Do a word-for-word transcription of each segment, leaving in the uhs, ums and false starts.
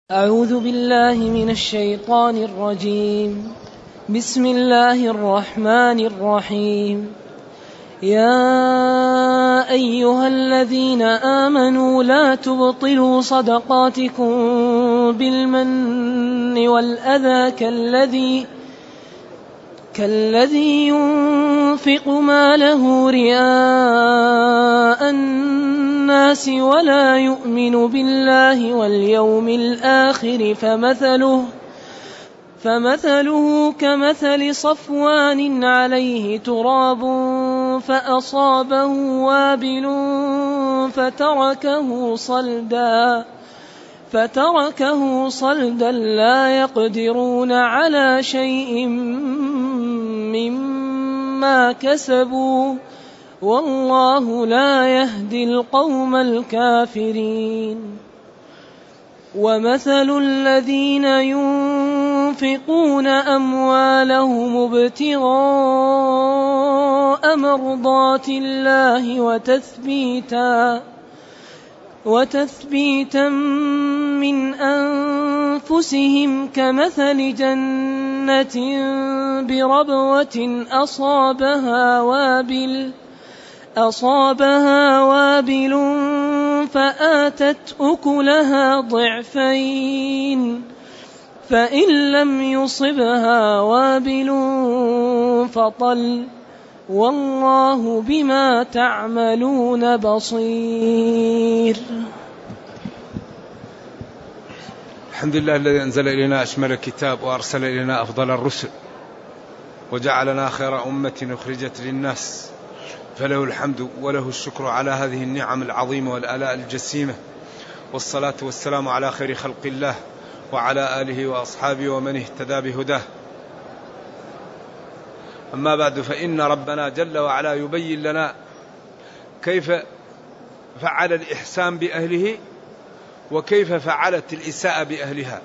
أعوذ بالله من الشيطان الرجيم. بسم الله الرحمن الرحيم. يا أيها الذين آمنوا لا تبطلوا صدقاتكم بالمن والأذى كالذي كالذي ينفق ماله رئاء الناس ولا يؤمن بالله واليوم الآخر فمثله فمثله كمثل صفوان عليه تراب فأصابه وابل فتركه صلدا فتركه صلدا لا يقدرون على شيء مما كسبوا والله لا يهدي القوم الكافرين. ومثل الذين ينفقون أموالهم ابتغاء مرضات الله وتثبيتا وتثبيتا من أنفسهم كمثل جنة بربوة أصابها وابل أصابها وابل فآتت أكلها ضعفين فإن لم يصبها وابل فطل والله بما تعملون بصير. الحمد لله الذي أنزل إلينا أشمل الكتاب وأرسل إلينا أفضل الرسل وجعلنا خير أمة أخرجت للناس، فله الحمد وله الشكر على هذه النعم العظيمة والآلاء الجسيمة، والصلاة والسلام على خير خلق الله وعلى آله وأصحابه ومن اهتدى بهداه. أما بعد، فإن ربنا جل وعلا يبين لنا كيف فعل الإحسان بأهله وكيف فعلت الإساءة بأهلها.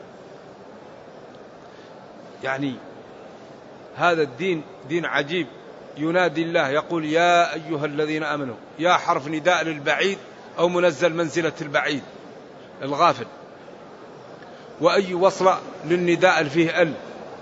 يعني هذا الدين دين عجيب، ينادي الله يقول يا أيها الذين آمنوا، يا حرف نداء للبعيد أو منزل منزلة البعيد الغافل، وأي وصل للنداء فيه ال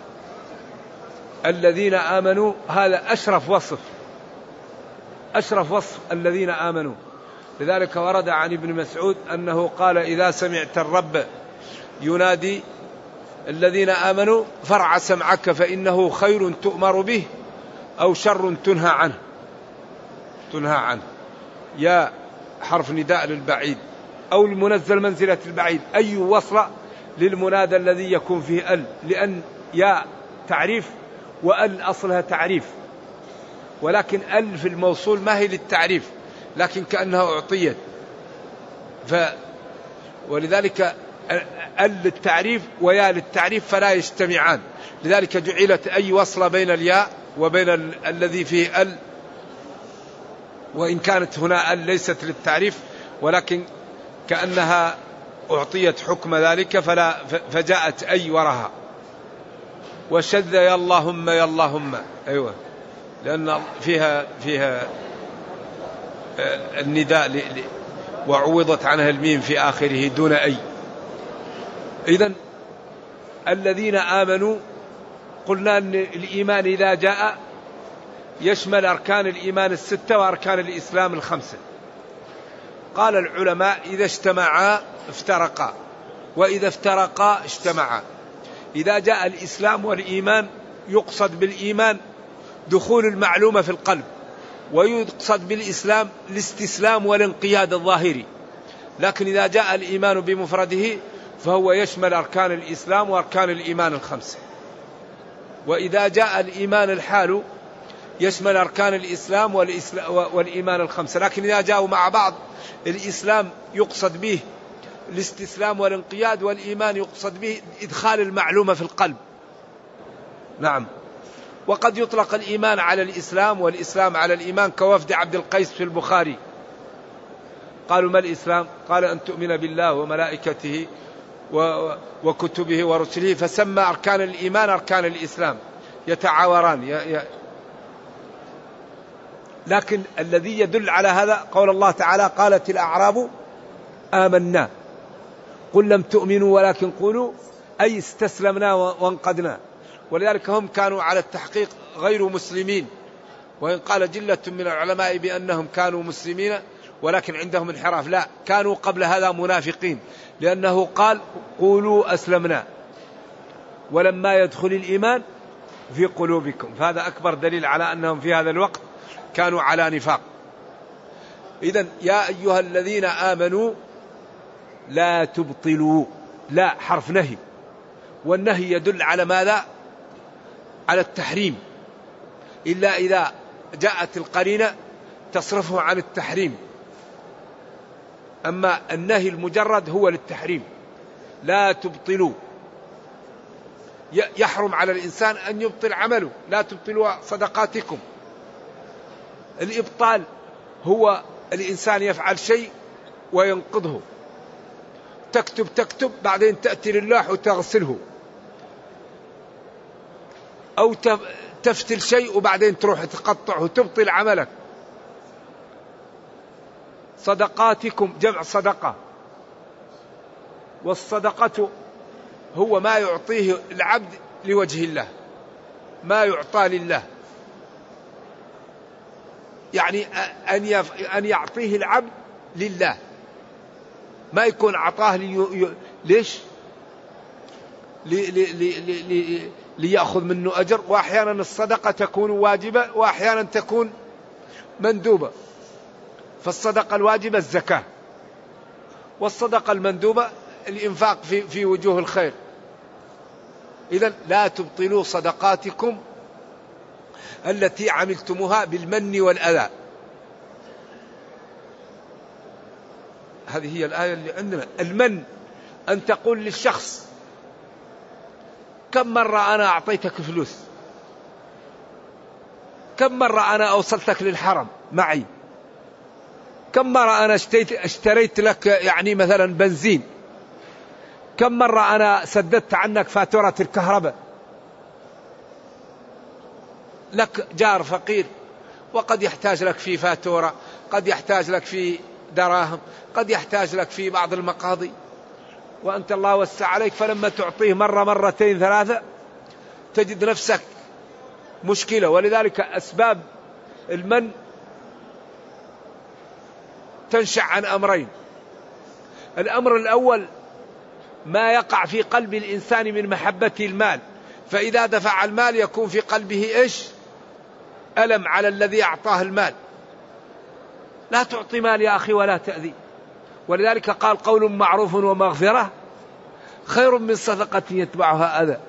الذين آمنوا، هذا أشرف وصف أشرف وصف الذين آمنوا. لذلك ورد عن ابن مسعود أنه قال إذا سمعت الرب ينادي الذين آمنوا فرع سمعك فإنه خير تؤمر به أو شر تنهى عنه تنهى عنه يا حرف نداء للبعيد أو المنزل منزلة البعيد، أي وصل للمنادى الذي يكون فيه ال، لأن يا تعريف وال أصلها تعريف، ولكن ال في الموصول ما هي للتعريف لكن كأنها أعطيت، ف ولذلك ال للتعريف ويا للتعريف فلا يجتمعان، لذلك جعلت أي وصل بين الياء وبين ال... الذي فيه ال، وإن كانت هنا ال ليست للتعريف ولكن كأنها أعطيت حكم ذلك فلا فجاءت أي وراها. وشذ يا اللهم يا اللهم، أيوة، لأن فيها فيها النداء ل... وعوضت عنها الميم في آخره دون أي. إذن الذين آمنوا، قلنا أن الإيمان إذا جاء يشمل أركان الإيمان الستة وأركان الإسلام الخمسة. قال العلماء إذا اجتمعا افترقا وإذا افترقا اجتمعا. إذا جاء الإسلام والإيمان يقصد بالإيمان دخول المعلومة في القلب، ويقصد بالإسلام الاستسلام والانقياد الظاهري. لكن إذا جاء الإيمان بمفرده فهو يشمل أركان الإسلام وأركان الإيمان الخمسة. وإذا جاء الإيمان الحال يشمل أركان الإسلام والإيمان الخمسة. لكن إذا جاءوا مع بعض الإسلام يقصد به الاستسلام والانقياد، والإيمان يقصد به إدخال المعلومة في القلب. نعم. وقد يطلق الإيمان على الإسلام والإسلام على الإيمان، كوفد عبد القيس في البخاري قالوا ما الإسلام؟ قال أن تؤمن بالله وملائكته وكتبه ورسله، فسمى أركان الإيمان أركان الإسلام يتعاوران ي... ي... لكن الذي يدل على هذا قول الله تعالى قالت الأعراب آمنا، قل لم تؤمنوا ولكن قولوا أي استسلمنا وانقدنا. ولذلك هم كانوا على التحقيق غير مسلمين، وإن قال جلة من العلماء بأنهم كانوا مسلمين ولكن عندهم انحراف، لا، كانوا قبل هذا منافقين، لأنه قال قولوا أسلمنا ولما يدخل الإيمان في قلوبكم، فهذا أكبر دليل على أنهم في هذا الوقت كانوا على نفاق. إذن يا أيها الذين آمنوا لا تبطلوا، لا حرف نهي، والنهي يدل على ماذا؟ على التحريم، إلا إذا جاءت القرينة تصرفه عن التحريم، أما النهي المجرد هو للتحريم. لا تبطلوا، يحرم على الإنسان أن يبطل عمله، لا تبطلوا صدقاتكم. الإبطال هو الإنسان يفعل شيء وينقضه، تكتب تكتب بعدين تأتي للوح وتغسله، أو تفتل شيء وبعدين تروح تقطعه وتبطل عملك. صدقاتكم جمع صدقة، والصدقة هو ما يعطيه العبد لوجه الله، ما يعطى لله، يعني أن يعطيه العبد لله، ما يكون عطاه لي... ليش لي... لي... لي... لي... ليأخذ منه أجر. وأحيانا الصدقة تكون واجبة وأحيانا تكون مندوبة، فالصدقة الواجبة الزكاة، والصدقة المندوبة الإنفاق في, في وجوه الخير. إذن لا تبطلوا صدقاتكم التي عملتموها بالمن والأذى. هذه هي الآية اللي عندنا. المن أن تقول للشخص كم مرة أنا أعطيتك فلوس، كم مرة أنا أوصلتك للحرم معي، كم مرة أنا اشتريت, اشتريت لك يعني مثلا بنزين، كم مرة أنا سددت عنك فاتورة الكهرباء. لك جار فقير وقد يحتاج لك في فاتورة، قد يحتاج لك في دراهم، قد يحتاج لك في بعض المقاضي، وأنت الله وسع عليك، فلما تعطيه مرة مرتين ثلاثة تجد نفسك مشكلة. ولذلك أسباب المن تنشأ عن أمرين. الأمر الأول ما يقع في قلب الإنسان من محبة المال، فإذا دفع المال يكون في قلبه إيش؟ ألم على الذي أعطاه المال. لا تعطي مال يا أخي ولا تأذي. ولذلك قال قول معروف ومغفرة خير من صدقة يتبعها أذى.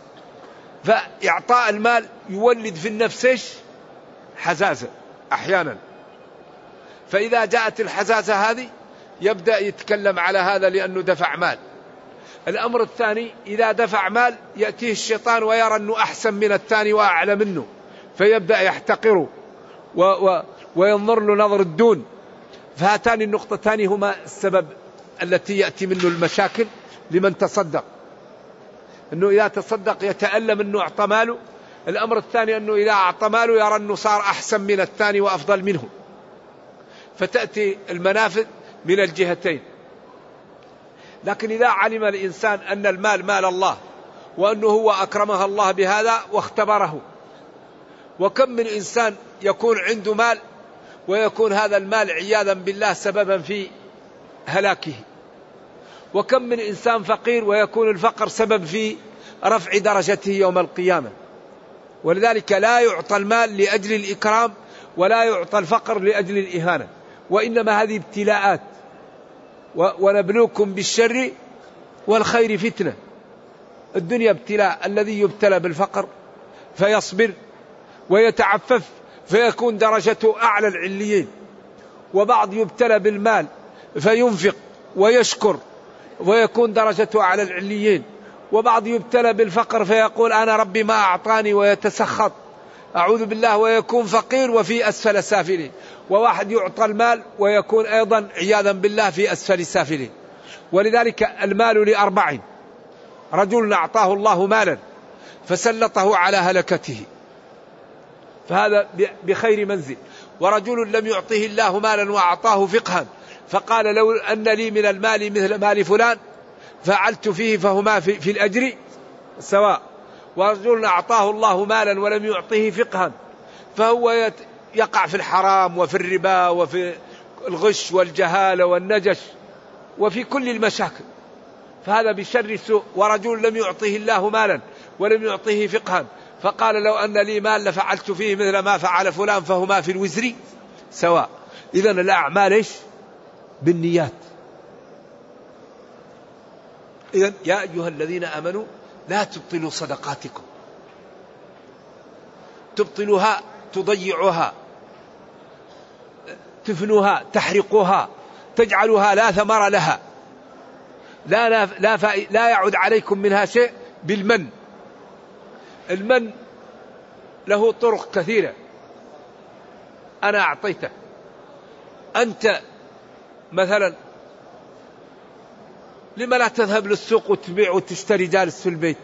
فإعطاء المال يولد في النفس إيش؟ حزازة أحيانا، فإذا جاءت الحزازة هذه يبدأ يتكلم على هذا لأنه دفع مال. الأمر الثاني إذا دفع مال يأتيه الشيطان ويرى أنه أحسن من الثاني وأعلى منه، فيبدأ يحتقره و و وينظر له نظر الدون. فهاتان النقطتان هما السبب التي يأتي منه المشاكل لمن تصدق، أنه إذا تصدق يتألم أنه أعطى ماله. الأمر الثاني أنه إذا أعطى ماله يرى أنه صار أحسن من الثاني وأفضل منه، فتأتي المنافذ من الجهتين. لكن إذا علم الإنسان أن المال مال الله وأنه هو أكرمه الله بهذا واختبره، وكم من إنسان يكون عنده مال ويكون هذا المال عياذا بالله سببا في هلاكه، وكم من إنسان فقير ويكون الفقر سبب في رفع درجته يوم القيامة. ولذلك لا يعطى المال لأجل الإكرام ولا يعطى الفقر لأجل الإهانة، وإنما هذه ابتلاءات. ونبلوكم بالشر والخير فتنة. الدنيا ابتلاء، الذي يبتلى بالفقر فيصبر ويتعفف فيكون درجته أعلى العليين، وبعض يبتلى بالمال فينفق ويشكر ويكون درجته أعلى العليين، وبعض يبتلى بالفقر فيقول أنا ربي ما أعطاني ويتسخط أعوذ بالله ويكون فقير وفي أسفل سافلين. وواحد يعطى المال ويكون أيضا عياذا بالله في أسفل سافلين. ولذلك المال لأربع: رجل أعطاه الله مالا فسلطه على هلكته فهذا بخير منزل، ورجل لم يعطه الله مالا وأعطاه فقها فقال لو أن لي من المال مثل مال فلان فعلت فيه فهما في, في الأجر سواء. ورجل أعطاه الله مالا ولم يعطه فقها فهو يقع في الحرام وفي الربا وفي الغش والجهالة والنجش وفي كل المشاكل، فهذا بشر السوء. ورجل لم يعطه الله مالا ولم يعطه فقها فقال لو أن لي مال لفعلت فيه مثل ما فعل فلان فهما في الوزر سواء. إذن الأعمال إيش؟ بالنيات. إذن يا أيها الذين آمنوا لا تبطلوا صدقاتكم، تبطلوها تضيعوها تفنوها تحرقوها تجعلوها لا ثمر لها، لا لا لا, لا يعود عليكم منها شيء. بالمن، المن له طرق كثيرة. أنا أعطيتك أنت مثلا، لما لا تذهب للسوق وتبيع وتشتري جالس في البيت؟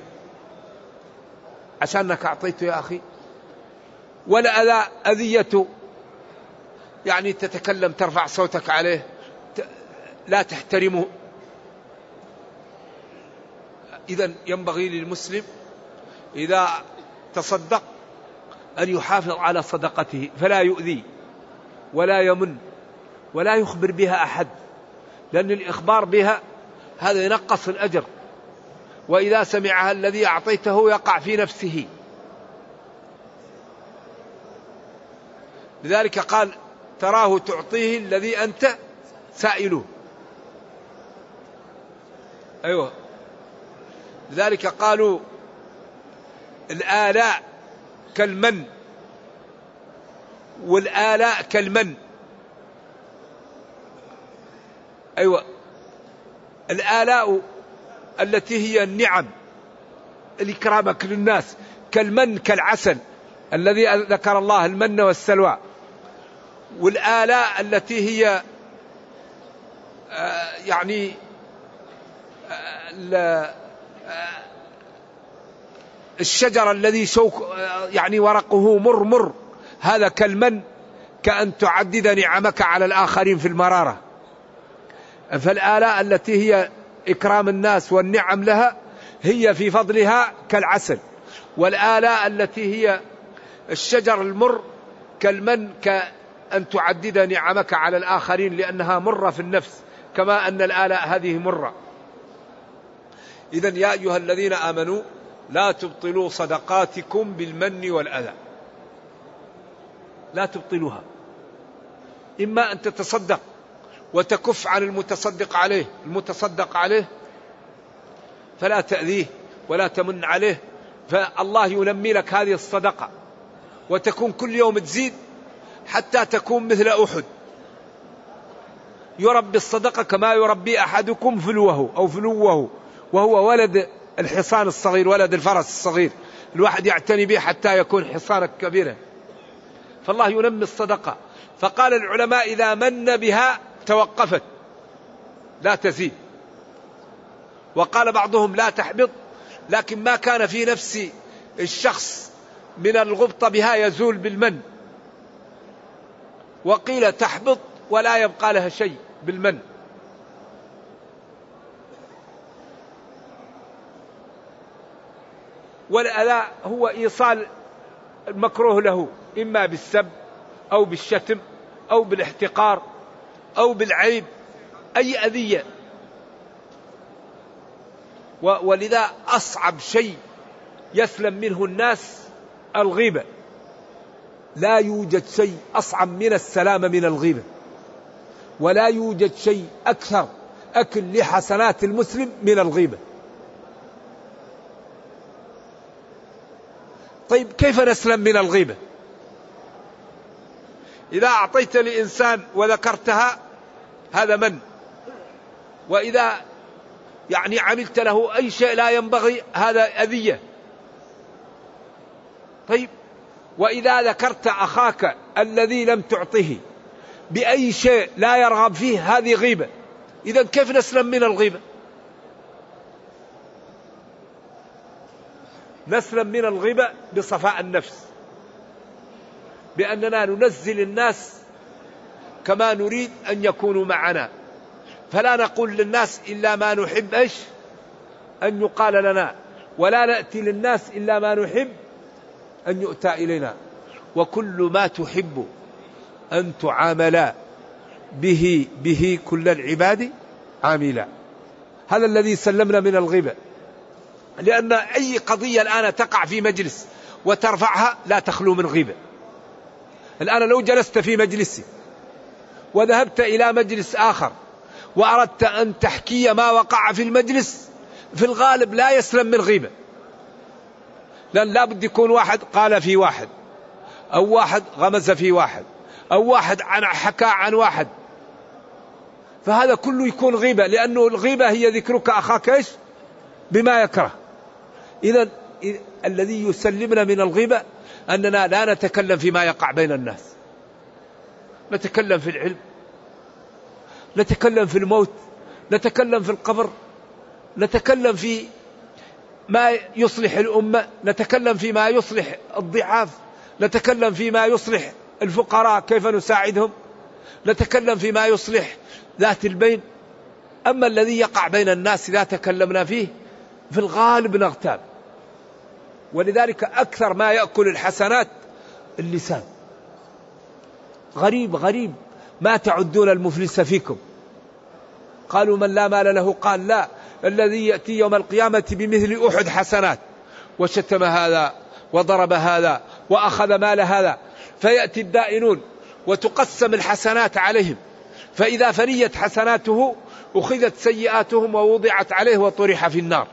عشانك أعطيته يا أخي. ولا أذى أذيته، يعني تتكلم ترفع صوتك عليه لا تحترمه. إذن ينبغي للمسلم إذا تصدق أن يحافظ على صدقته، فلا يؤذي ولا يمن ولا يخبر بها أحد، لأن الإخبار بها هذا ينقص الأجر، وإذا سمعها الذي أعطيته يقع في نفسه. لذلك قال تراه تعطيه الذي أنت سائله. أيوة، لذلك قالوا الآلاء كالمن والآلاء كالمن. أيوة، الآلاء التي هي النعم الإكرامك للناس كالمن كالعسل الذي ذكر الله المن والسلوى. والآلاء التي هي آه يعني آه الشجر الذي شوك يعني ورقه مر مر، هذا كالمن، كأن تعدد نعمك على الآخرين في المرارة. فالآلاء التي هي إكرام الناس والنعم لها هي في فضلها كالعسل، والآلاء التي هي الشجر المر كالمن، كأن تعدد نعمك على الآخرين لأنها مرة في النفس كما أن الآلاء هذه مرة. إذن يا أيها الذين آمنوا لا تبطلوا صدقاتكم بالمن والأذى، لا تبطلوها. إما أن تتصدق وتكف عن المتصدق عليه، المتصدق عليه فلا تأذيه ولا تمن عليه، فالله ينمي لك هذه الصدقة وتكون كل يوم تزيد حتى تكون مثل أحد. يربي الصدقة كما يربي أحدكم فلوه أو فلوه، وهو ولد الحصان الصغير، ولد الفرس الصغير، الواحد يعتني به حتى يكون حصانك كبيرا. فالله ينمي الصدقة. فقال العلماء إذا من بها توقفت لا تزيد، وقال بعضهم لا تحبط، لكن ما كان في نفس الشخص من الغبطة بها يزول بالمن. وقيل تحبط ولا يبقى لها شيء بالمن. والأذى هو إيصال المكروه له، إما بالسب أو بالشتم أو بالاحتقار أو بالعيب، أي أذية. ولذا أصعب شيء يسلم منه الناس الغيبة، لا يوجد شيء أصعب من السلامة من الغيبة، ولا يوجد شيء أكثر أكل لحسنات المسلم من الغيبة. طيب كيف نسلم من الغيبة؟ إذا أعطيت لإنسان وذكرتها هذا من، وإذا يعني عملت له أي شيء لا ينبغي هذا أذية. طيب وإذا ذكرت أخاك الذي لم تعطه بأي شيء لا يرغب فيه هذه غيبة. إذن كيف نسلم من الغيبة؟ نسلم من الغيبة بصفاء النفس، بأننا ننزل الناس كما نريد أن يكونوا معنا. فلا نقول للناس إلا ما نحب إيش أن يقال لنا، ولا نأتي للناس إلا ما نحب أن يؤتى إلينا. وكل ما تحب أن تعامل به به كل العباد عاملا. هذا الذي سلمنا من الغيبة، لأن أي قضية الآن تقع في مجلس وترفعها لا تخلو من غيبة. الآن لو جلست في مجلسي وذهبت إلى مجلس آخر وأردت أن تحكي ما وقع في المجلس، في الغالب لا يسلم من غيبة، لأن لا بد يكون واحد قال في واحد، أو واحد غمز في واحد، أو واحد عن حكى عن واحد، فهذا كله يكون غيبة، لأنه الغيبة هي ذكرك أخاك إيش بما يكره. إذن الذي يسلمنا من الغيبة أننا لا نتكلم فيما يقع بين الناس، نتكلم في العلم، نتكلم في الموت، نتكلم في القبر، نتكلم في ما يصلح الأمة، نتكلم فيما يصلح الضعاف، نتكلم فيما يصلح الفقراء كيف نساعدهم، نتكلم فيما يصلح ذات البين. أما الذي يقع بين الناس إذا تكلمنا فيه في الغالب نغتاب. ولذلك أكثر ما يأكل الحسنات اللسان. غريب غريب ما تعدون المفلس فيكم. قالوا من لا مال له، قال لا، الذي يأتي يوم القيامة بمثل أحد حسنات، وشتم هذا وضرب هذا وأخذ مال هذا. فيأتي الدائنون وتقسم الحسنات عليهم، فإذا فنيت حسناته أخذت سيئاتهم ووضعت عليه وطرح في النار.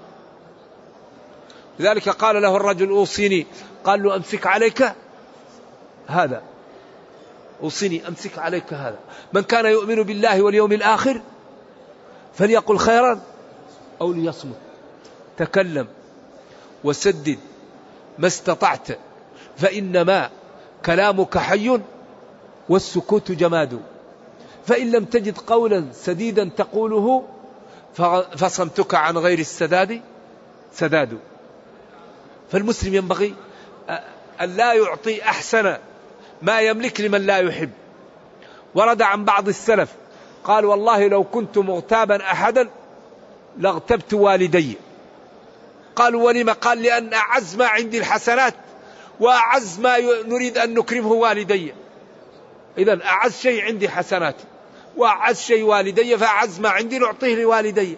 لذلك قال له الرجل أوصيني، قال له أمسك عليك هذا، أوصيني أمسك عليك هذا، من كان يؤمن بالله واليوم الآخر فليقل خيرا أو ليصمت. تكلم وسدد ما استطعت، فإنما كلامك حي والسكوت جماد، فإن لم تجد قولا سديدا تقوله فصمتك عن غير السداد سداد. فالمسلم ينبغي أن لا يعطي أحسن ما يملك لمن لا يحب. ورد عن بعض السلف قال والله لو كنت مغتابا أحدا لاغتبت والدي. قالوا ولما؟ قال لأن أعز ما عندي الحسنات، وأعز ما نريد أن نكرمه والدي. إذن أعز شيء عندي حسناتي، وأعز شيء والدي، فأعز ما عندي نعطيه لوالدي.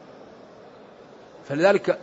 فلذلك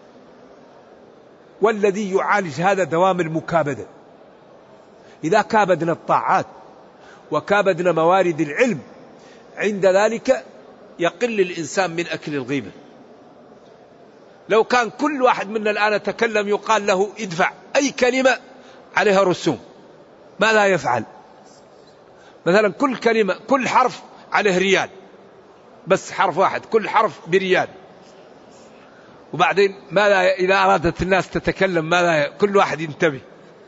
والذي يعالج هذا دوام المكابدة. إذا كابدنا الطاعات وكابدنا موارد العلم، عند ذلك يقل الإنسان من أكل الغيبة. لو كان كل واحد منا الآن تكلم يقال له ادفع أي كلمة عليها رسوم، ما لا يفعل؟ مثلا كل كلمة كل حرف عليه ريال، بس حرف واحد كل حرف بريال. وبعدين ماذا إذا أرادت الناس تتكلم؟ ماذا كل واحد ينتبه؟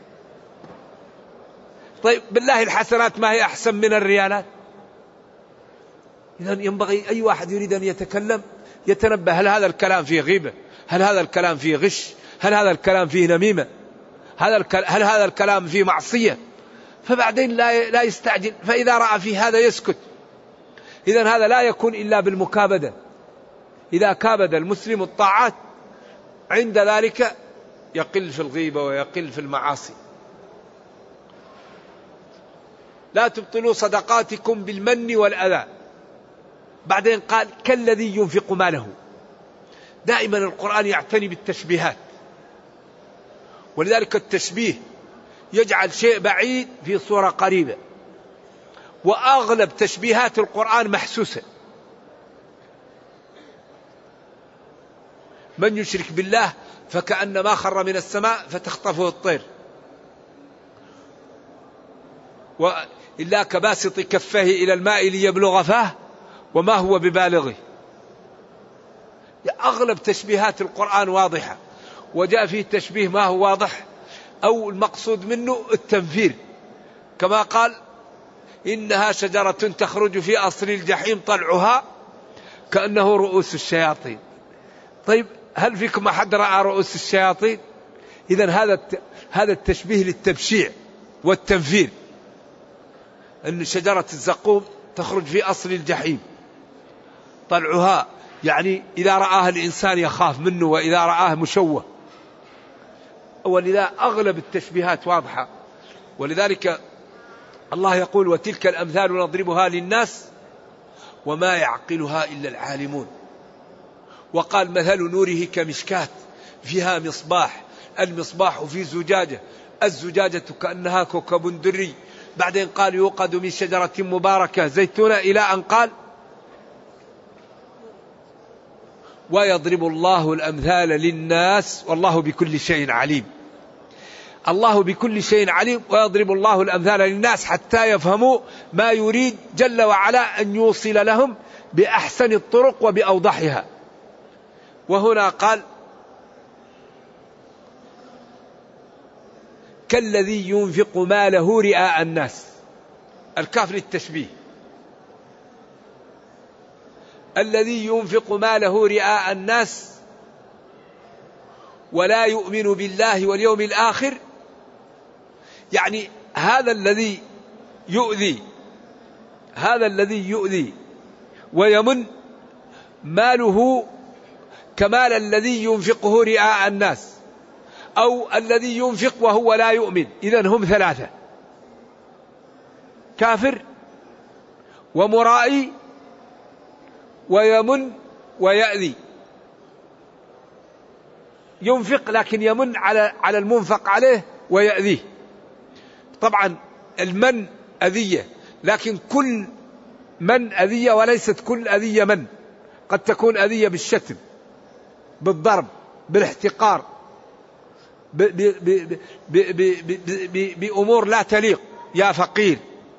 طيب بالله الحسنات ما هي أحسن من الريالات؟ إذن ينبغي أي واحد يريد أن يتكلم يتنبه، هل هذا الكلام فيه غيبة؟ هل هذا الكلام فيه غش؟ هل هذا الكلام فيه نميمة؟ هل هذا الكلام فيه معصية؟ فبعدين لا لا يستعجل، فإذا رأى في هذا يسكت. إذن هذا لا يكون إلا بالمكابدة. إذا كابد المسلم الطاعات عند ذلك يقل في الغيبة ويقل في المعاصي. لا تبطلوا صدقاتكم بالمن والأذى. بعدين قال كالذي ينفق ماله. دائما القرآن يعتني بالتشبيهات، ولذلك التشبيه يجعل شيء بعيد في صورة قريبة. وأغلب تشبيهات القرآن محسوسة. من يشرك بالله فكأنما خر من السماء فتخطفه الطير، وإلا كباسط كفه إلى الماء ليبلغ فاه وما هو ببالغه. أغلب تشبيهات القرآن واضحة. وجاء فيه تشبيه ما هو واضح أو المقصود منه التنفير، كما قال إنها شجرة تخرج في أصل الجحيم طلعها كأنه رؤوس الشياطين. طيب هل فيكم أحد رأى رؤوس الشياطين؟ إذن هذا هذا التشبيه للتبشيع والتنفير، أن شجرة الزقوم تخرج في أصل الجحيم. طلعها يعني إذا رآه الإنسان يخاف منه وإذا رآه مشوه، ولذا أغلب التشبيهات واضحة. ولذلك الله يقول وتلك الأمثال نضربها للناس وما يعقلها إلا العالمون. وقال مثل نوره كمشكاة فيها مصباح، المصباح في زجاجة، الزجاجة كأنها كوكب دري. بعدين قال يوقد من شجرة مباركة زيتونة إلى أن قال ويضرب الله الأمثال للناس والله بكل شيء عليم. الله بكل شيء عليم ويضرب الله الأمثال للناس حتى يفهموا ما يريد جل وعلا أن يوصل لهم بأحسن الطرق وبأوضحها. وهنا قال كالذي ينفق ماله رئاء الناس، الكاف للتشبيه، الذي ينفق ماله رئاء الناس ولا يؤمن بالله واليوم الآخر، يعني هذا الذي يؤذي هذا الذي يؤذي ويمن ماله كمال الذي ينفقه رئاء الناس، أو الذي ينفق وهو لا يؤمن. إذن هم ثلاثة: كافر ومرائي ويمن ويأذي. ينفق لكن يمن على على المنفق عليه ويأذيه. طبعا المن أذية، لكن كل من أذية وليست كل أذية من. قد تكون أذية بالشتم، بالضرب، بالاحتقار، بأمور لا تليق، يا فقير،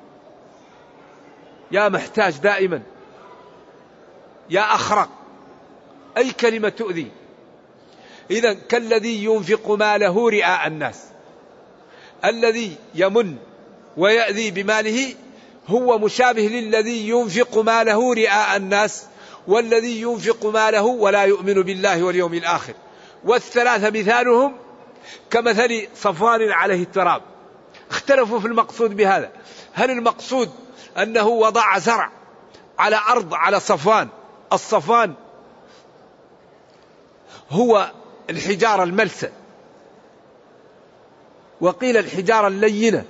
يا محتاج دائما، يا أخرق، أي كلمة تؤذي. إذن كالذي ينفق ماله رئاء الناس، الذي يمن ويأذي بماله هو مشابه للذي ينفق ماله رئاء الناس والذي ينفق ماله ولا يؤمن بالله واليوم الآخر. والثلاثة مثالهم كمثل صفوان عليه التراب. اختلفوا في المقصود بهذا، هل المقصود أنه وضع زرع على أرض على صفوان؟ الصفوان هو الحجارة الملسة، وقيل الحجارة اللينة،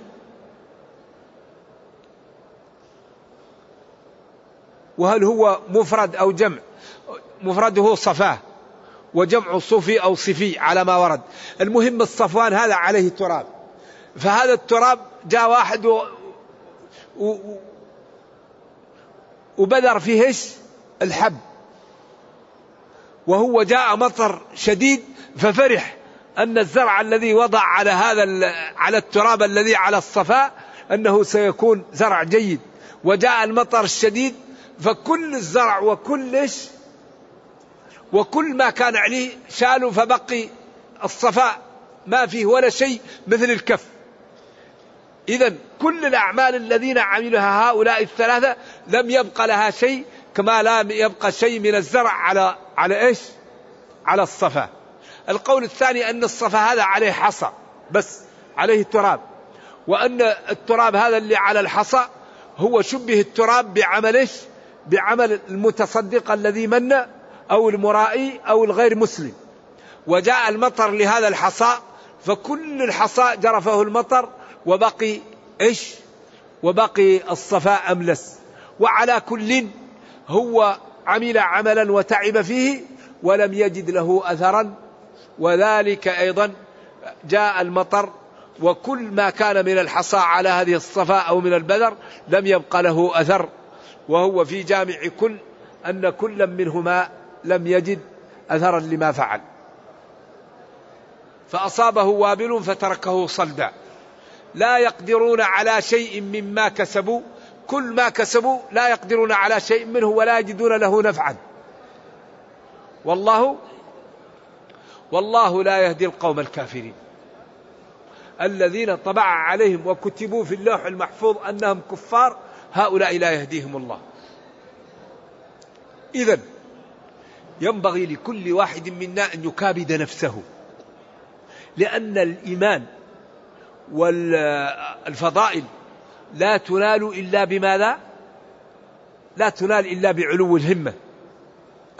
وهل هو مفرد أو جمع؟ مفرده صفاه وجمع صفي أو صفي على ما ورد. المهم الصفوان هذا عليه تراب، فهذا التراب جاء واحد و... و... وبذر فيه إيش؟ الحب، وهو جاء مطر شديد ففرح أن الزرع الذي وضع على هذا على التراب الذي على الصفاء أنه سيكون زرع جيد، وجاء المطر الشديد فكل الزرع وكل إيش وكل ما كان عليه شالوا، فبقي الصفاء ما فيه ولا شيء مثل الكف. إذن كل الأعمال الذين عملها هؤلاء الثلاثة لم يبقى لها شيء، كما لا يبقى شيء من الزرع على على إيش؟ على الصفا. القول الثاني أن الصفا هذا عليه حصى بس، عليه تراب، وأن التراب هذا اللي على الحصى هو شبه التراب بعمل إيش؟ بعمل المتصدق الذي من أو المرائي أو الغير مسلم. وجاء المطر لهذا الحصى فكل الحصى جرفه المطر وبقي إيش؟ وبقي الصفاء أملس. وعلى كل هو عمل عملا وتعب فيه ولم يجد له أثرا، وذلك أيضا جاء المطر وكل ما كان من الحصى على هذه الصفاء أو من البذر لم يبقى له أثر، وهو في جامع كل أن كل منهما لم يجد أثرا لما فعل. فأصابه وابل فتركه صلدا. لا يقدرون على شيء مما كسبوا، كل ما كسبوا لا يقدرون على شيء منه ولا يجدون له نفعا. والله والله لا يهدي القوم الكافرين الذين طبع عليهم وكتبوا في اللوح المحفوظ أنهم كفار، هؤلاء لا يهديهم الله. إذن ينبغي لكل واحد منا أن يكابد نفسه، لأن الإيمان والفضائل لا تنال إلا بماذا؟ لا تنال إلا بعلو الهمة.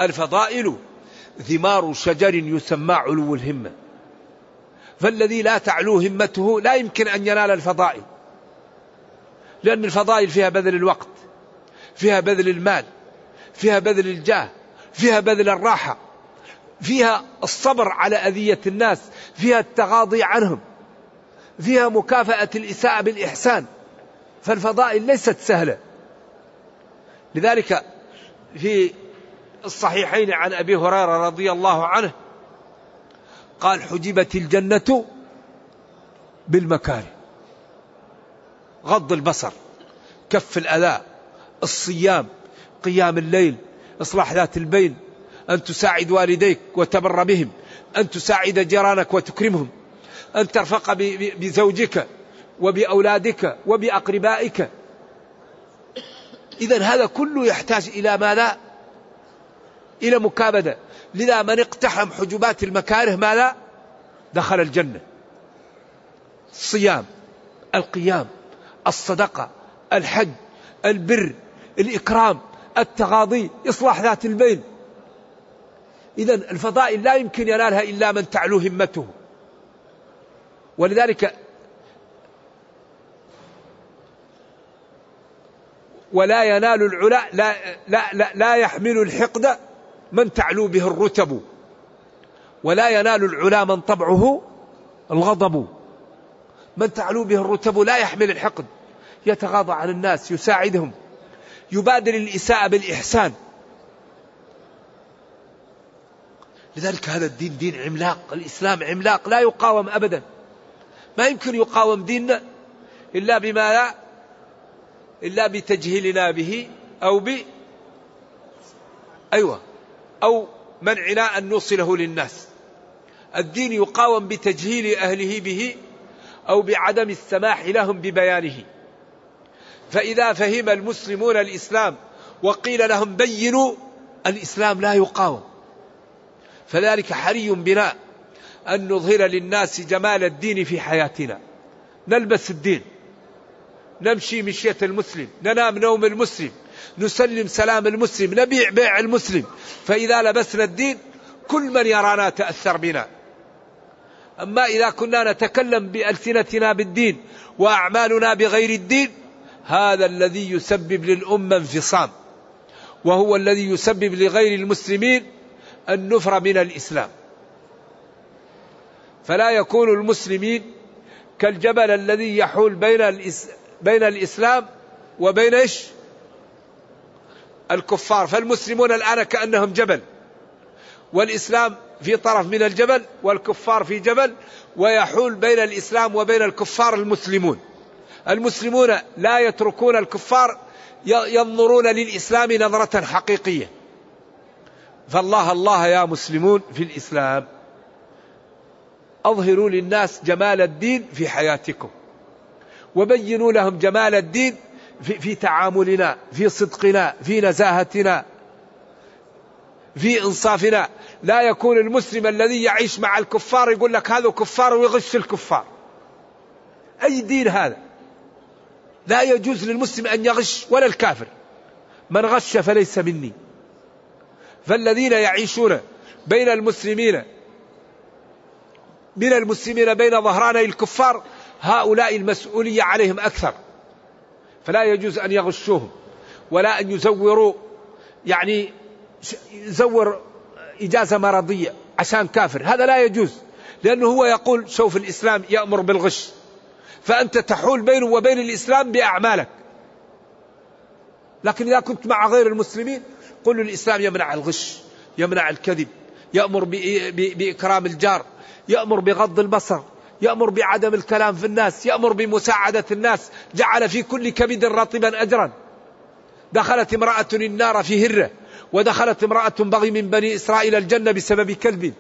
الفضائل ثمار شجر يسمى علو الهمة، فالذي لا تعلو همته لا يمكن أن ينال الفضائل، لأن الفضائل فيها بذل الوقت، فيها بذل المال، فيها بذل الجاه، فيها بذل الراحة، فيها الصبر على أذية الناس، فيها التغاضي عنهم، فيها مكافأة الإساءة بالإحسان. فالفضائل ليست سهلة. لذلك في الصحيحين عن أبي هريرة رضي الله عنه قال: حجبت الجنة بالمكاره، غض البصر، كف الأذى، الصيام، قيام الليل، إصلاح ذات البين، أن تساعد والديك وتبر بهم، أن تساعد جيرانك وتكرمهم، أن ترفق بزوجك وبأولادك وبأقربائك. إذن هذا كله يحتاج إلى ماذا؟ إلى مكابدة. لذا من اقتحم حجبات المكاره ماذا؟ دخل الجنة. الصيام، القيام، الصدقة، الحج، البر، الإكرام، التغاضي، إصلاح ذات البين. إذن الفضائل لا يمكن ينالها إلا من تعلو همته. ولذلك ولا ينال العلا لا, لا, لا, لا يحمل الحقد من تعلو به الرتب، ولا ينال العلا من طبعه الغضب. من تعلو به الرتب لا يحمل الحقد، يتغاضى عن الناس، يساعدهم، يبادر الإساءة بالإحسان. لذلك هذا الدين دين عملاق، الإسلام عملاق لا يقاوم أبدا. ما يمكن يقاوم ديننا إلا بما لا إلا بتجهيلنا به أو ب أيوة أو منعنا أن نوصله للناس. الدين يقاوم بتجهيل أهله به أو بعدم السماح لهم ببيانه. فإذا فهم المسلمون الإسلام وقيل لهم بينوا، الإسلام لا يقاوم. فذلك حري بنا أن نظهر للناس جمال الدين في حياتنا. نلبس الدين، نمشي مشية المسلم، ننام نوم المسلم، نسلم سلام المسلم، نبيع بيع المسلم. فإذا لبسنا الدين كل من يرانا تأثر بنا. أما إذا كنا نتكلم بألسنتنا بالدين وأعمالنا بغير الدين، هذا الذي يسبب للأمة انفصام، وهو الذي يسبب لغير المسلمين النفر من الإسلام. فلا يكون المسلمين كالجبل الذي يحول بين الإس... بين الإسلام وبين إيش؟ الكفار. فالمسلمون الآن كأنهم جبل، والإسلام في طرف من الجبل والكفار في جبل، ويحول بين الإسلام وبين الكفار المسلمون. المسلمون لا يتركون الكفار، ينظرون للإسلام نظرة حقيقية. فالله الله يا مسلمون في الإسلام، أظهروا للناس جمال الدين في حياتكم، وبينوا لهم جمال الدين في, في تعاملنا، في صدقنا، في نزاهتنا، في إنصافنا. لا يكون المسلم الذي يعيش مع الكفار يقول لك هذا كفار ويغش الكفار. أي دين هذا؟ لا يجوز للمسلم أن يغش ولا الكافر. من غش فليس مني. فالذين يعيشون بين المسلمين من المسلمين بين ظهراني الكفار، هؤلاء المسؤولية عليهم أكثر. فلا يجوز أن يغشوهم ولا أن يزوروا، يعني يزور إجازة مرضية عشان كافر، هذا لا يجوز. لأنه هو يقول شوف الإسلام يأمر بالغش، فأنت تحول بينه وبين الإسلام بأعمالك. لكن إذا كنت مع غير المسلمين قل الإسلام يمنع الغش، يمنع الكذب، يأمر بإكرام الجار، يأمر بغض البصر، يأمر بعدم الكلام في الناس، يأمر بمساعدة الناس، جعل في كل كبد رطبا أجرا. دخلت امرأة النار في هرة، ودخلت امرأة بغي من بني إسرائيل الجنة بسبب كلب.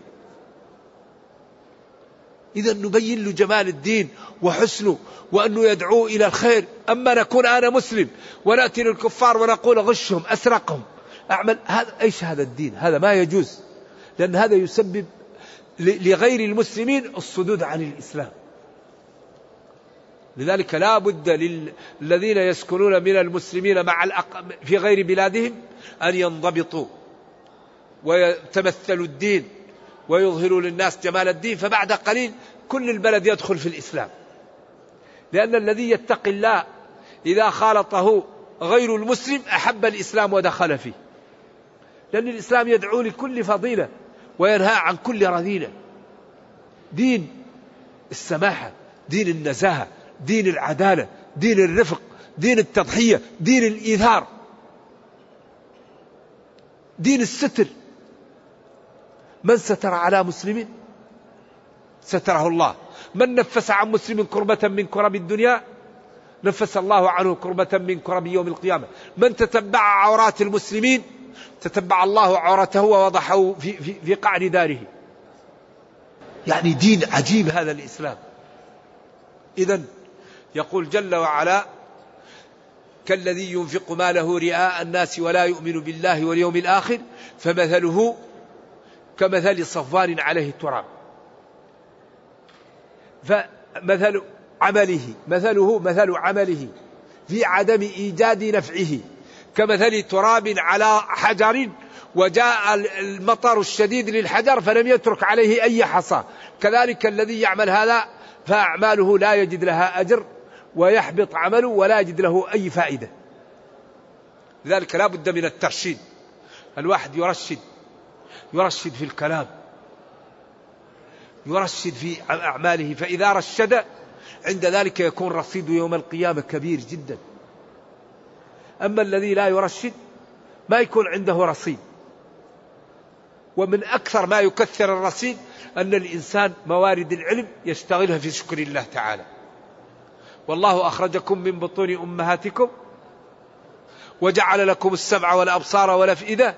إذا نبين له جمال الدين وحسنه، وأنه يدعو إلى الخير. أما نكون أنا مسلم ونأتي للكفار ونقول غشهم، أسرقهم، أعمل هذا، إيش هذا الدين؟ هذا ما يجوز، لأن هذا يسبب لغير المسلمين الصدود عن الإسلام. لذلك لا بد للذين يسكنون من المسلمين مع الأق... في غير بلادهم أن ينضبطوا ويتمثل الدين ويظهر للناس جمال الدين، فبعد قليل كل البلد يدخل في الإسلام. لأن الذي يتقي الله إذا خالطه غير المسلم أحب الإسلام ودخل فيه، لأن الإسلام يدعو لكل فضيلة وينهى عن كل رذيلة. دين السماحة، دين النزاهة، دين العدالة، دين الرفق، دين التضحية، دين الإيثار، دين الستر. من ستر على مسلم ستره الله، من نفس عن مسلم كربة من كرب الدنيا نفس الله عنه كربة من كرب يوم القيامة. من تتبع عورات المسلمين تتبع الله عورته ووضحه في, في, في قعر داره. يعني دين عجيب هذا الإسلام. إذن يقول جل وعلا: كالذي ينفق ماله رئاء الناس ولا يؤمن بالله واليوم الآخر فمثله كمثل صفوان عليه تراب. فمثل عمله مثله مثل عمله في عدم إيجاد نفعه كمثل تراب على حجر وجاء المطر الشديد للحجر فلم يترك عليه أي حصى. كذلك الذي يعمل هذا فأعماله لا يجد لها أجر ويحبط عمله ولا يجد له أي فائدة. لذلك لا بد من الترشيد. الواحد يرشد يرشد في الكلام، يرشد في أعماله، فإذا رشد عند ذلك يكون رصيد يوم القيامة كبير جدا. أما الذي لا يرشد ما يكون عنده رصيد. ومن أكثر ما يكثر الرصيد أن الإنسان موارد العلم يشتغلها في شكر الله تعالى. والله أخرجكم من بطون أمهاتكم وجعل لكم السمع والأبصار والأفئدة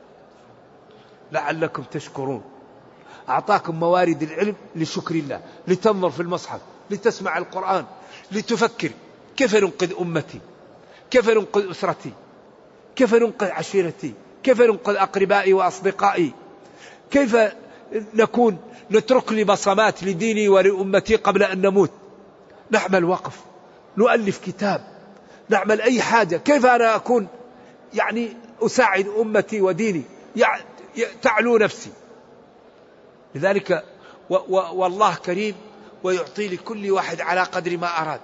لعلكم تشكرون. أعطاكم موارد العلم لشكر الله، لتنظر في المصحف، لتسمع القرآن، لتفكر كيف ننقذ أمتي، كيف ننقذ أسرتي، كيف ننقذ عشيرتي، كيف ننقذ أقربائي وأصدقائي، كيف نكون نترك لي بصمات لديني ولأمتي قبل أن نموت. نعمل وقف، نؤلف كتاب، نعمل أي حاجة. كيف أنا أكون يعني أساعد أمتي وديني، تعلو نفسي. لذلك و و والله كريم ويعطي لكل واحد على قدر ما أراد.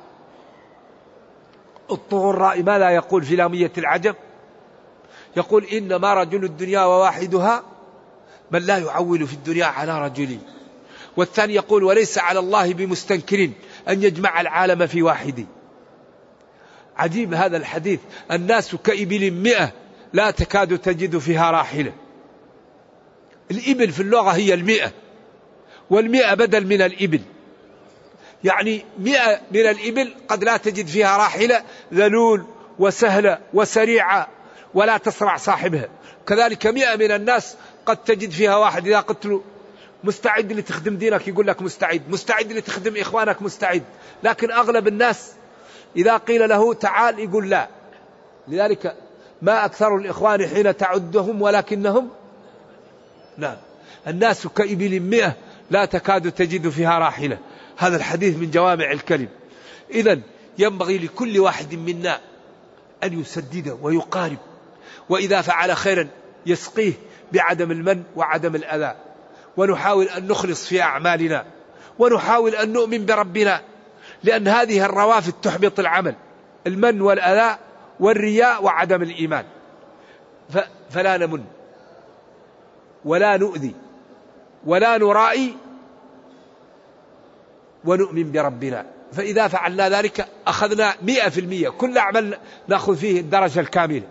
الطغراء ما لا يقول في لامية العجب؟ يقول: إنما رجل الدنيا وواحدها من لا يعول في الدنيا على رجل. والثاني يقول: وليس على الله بمستنكر أن يجمع العالم في واحد. عجيب هذا الحديث. الناس كإبل مئة لا تكاد تجد فيها راحلة. الإبل في اللغة هي المئة، والمئة بدل من الإبل، يعني مئة من الإبل قد لا تجد فيها راحلة، ذلول وسهلة وسريعة ولا تسرع صاحبها. كذلك مئة من الناس قد تجد فيها واحد إذا قلت له مستعد لتخدم دينك يقول لك مستعد، مستعد لتخدم إخوانك مستعد. لكن أغلب الناس إذا قيل له تعال يقول لا. لذلك ما أكثر الإخوان حين تعدهم ولكنهم لا. الناس كإبل مئة لا تكاد تجد فيها راحلة. هذا الحديث من جوامع الكلم. إذن ينبغي لكل واحد منا أن يسدد ويقارب، وإذا فعل خيرا يسقيه بعدم المن وعدم الأذى، ونحاول أن نخلص في أعمالنا، ونحاول أن نؤمن بربنا، لأن هذه الروافد تحبط العمل: المن والأذى والرياء وعدم الإيمان. فلا نمن ولا نؤذي ولا نرائي ونؤمن بربنا. فإذا فعلنا ذلك أخذنا مئة في المئة، كل عمل نأخذ فيه الدرجة الكاملة.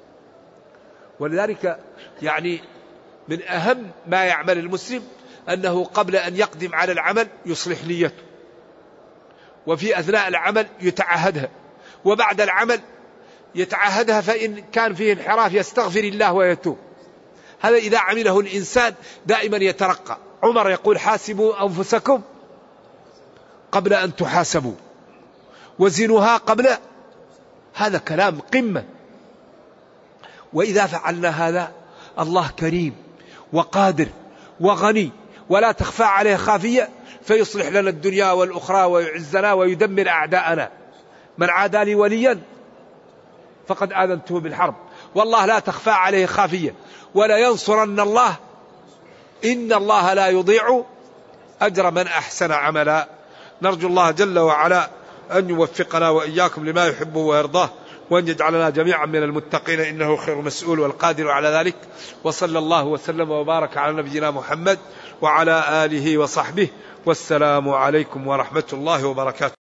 ولذلك يعني من أهم ما يعمل المسلم أنه قبل أن يقدم على العمل يصلح نيته، وفي أثناء العمل يتعهدها، وبعد العمل يتعهدها، فإن كان فيه انحراف يستغفر الله ويتوب. هذا إذا عمله الإنسان دائما يترقى. عمر يقول: حاسبوا أنفسكم قبل أن تحاسبوا وزنوها قبل. هذا كلام قمة. وإذا فعلنا هذا الله كريم وقادر وغني ولا تخفى عليه خافية، فيصلح لنا الدنيا والأخرى ويعزنا ويدمر أعداءنا. من عادى لي وليا فقد آذنته بالحرب. والله لا تخفى عليه خافية، ولا ينصرن الله إن الله لا يضيع أجر من أحسن عملا. نرجو الله جل وعلا أن يوفقنا وإياكم لما يحبه ويرضاه، وأن يجعلنا جميعا من المتقين إنه خير مسؤول والقادر على ذلك. وصلى الله وسلم وبارك على نبينا محمد وعلى آله وصحبه، والسلام عليكم ورحمة الله وبركاته.